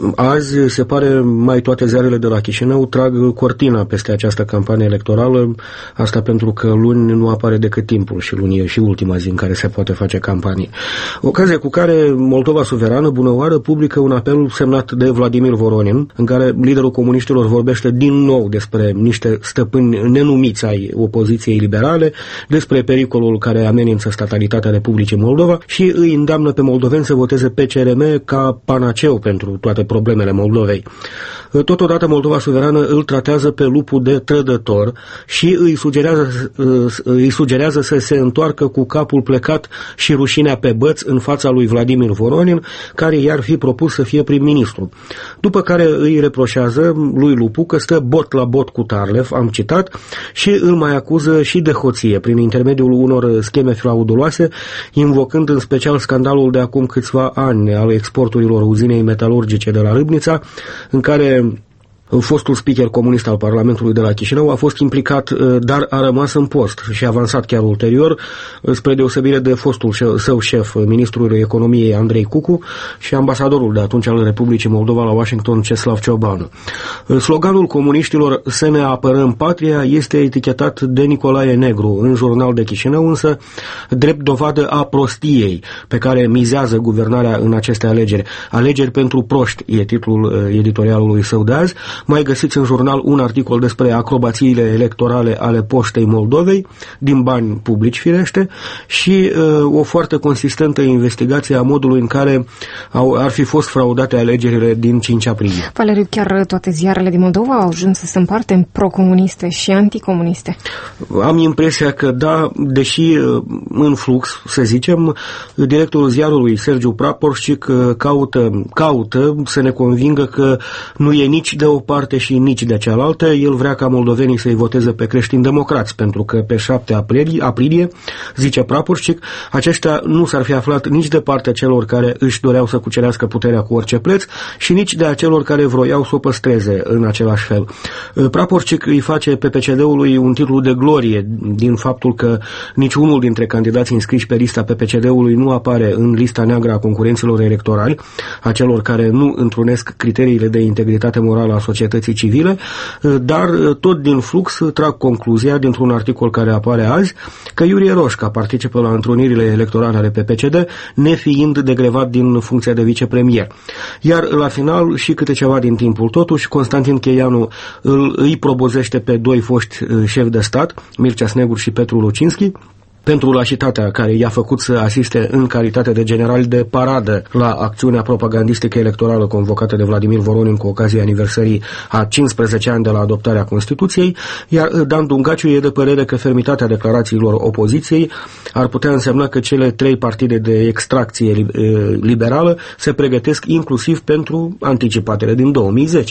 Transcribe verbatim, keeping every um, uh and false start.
Azi, se pare, mai toate ziarele de la Chișinău trag cortina peste această campanie electorală, asta pentru că luni nu apare decât timpul și luni e și ultima zi în care se poate face campanie. Ocazie cu care Moldova Suverană, bună oară, publică un apel semnat de Vladimir Voronin, în care liderul comuniștilor vorbește din nou despre niște stăpâni nenumiți ai opoziției liberale, despre pericolul care amenință statalitatea Republicii Moldova și îi îndeamnă pe moldoveni să voteze P C R M ca panaceu pentru toate problemele Moldovei. Totodată Moldova Suverană îl tratează pe lupul de trădător și îi sugerează, îi sugerează să se întoarcă cu capul plecat și rușinea pe băț în fața lui Vladimir Voronin, care i-ar fi propus să fie prim-ministru. După care îi reproșează lui Lupu că stă bot la bot cu Tarlev, am citat, și îl mai acuză și de hoție prin intermediul unor scheme frauduloase, invocând în special scandalul de acum câțiva ani al exporturilor uzinei metalurgice de la Râbnița, în care fostul speaker comunist al Parlamentului de la Chișinău a fost implicat, dar a rămas în post și a avansat chiar ulterior, spre deosebire de fostul său șef, ministrul economiei Andrei Cucu și ambasadorul de atunci al Republicii Moldova la Washington, Ceslav Ciobanu. Sloganul comuniștilor "Să ne apărăm patria" este etichetat de Nicolae Negru în Jurnal de Chișinău, însă drept dovadă a prostiei pe care mizează guvernarea în aceste alegeri. Alegeri pentru proști e titlul editorialului său de azi. Mai găsiți în jurnal un articol despre acrobațiile electorale ale Poștei Moldovei, din bani publici firește, și uh, o foarte consistentă investigație a modului în care au, ar fi fost fraudate alegerile din cinci aprilie. Valeriu, chiar toate ziarele din Moldova au ajuns să se împarte în procomuniste și anticomuniste? Am impresia că da, deși în flux, să zicem, directorul ziarului Sergiu Praporșcic caută, caută să ne convingă că nu e nici de o parte și nici de cealaltă. El vrea ca moldovenii să-i voteze pe creștini-democrați, pentru că pe șapte aprilie, aprilie zice Praporșcic, aceștia nu s-ar fi aflat nici de partea celor care își doreau să cucerească puterea cu orice preț și nici de acelor care vroiau să o păstreze în același fel. Praporșcic îi face P P C D-ului un titlu de glorie din faptul că niciunul dintre candidații înscriși pe lista P P C D-ului nu apare în lista neagră a concurenților electorali, a celor care nu întrunesc criteriile de integritate morală a societății civile, dar tot din flux trag concluzia dintr-un articol care apare azi că Iurie Roșca participă la întrunirile electorale ale P P C D, nefiind degrevat din funcția de vicepremier. Iar la final și câte ceva din timpul totuși, Constantin Cheianu îl, îi probozește pe doi foști șefi de stat, Mircea Snegur și Petru Lucinski, pentru lașitatea care i-a făcut să asiste în calitate de generali de paradă la acțiunea propagandistică electorală convocată de Vladimir Voronin cu ocazia aniversării a cincisprezece ani de la adoptarea Constituției, iar Dan Dungaciu e de părere că fermitatea declarațiilor opoziției ar putea însemna că cele trei partide de extracție liberală se pregătesc inclusiv pentru anticipatele din două mii zece.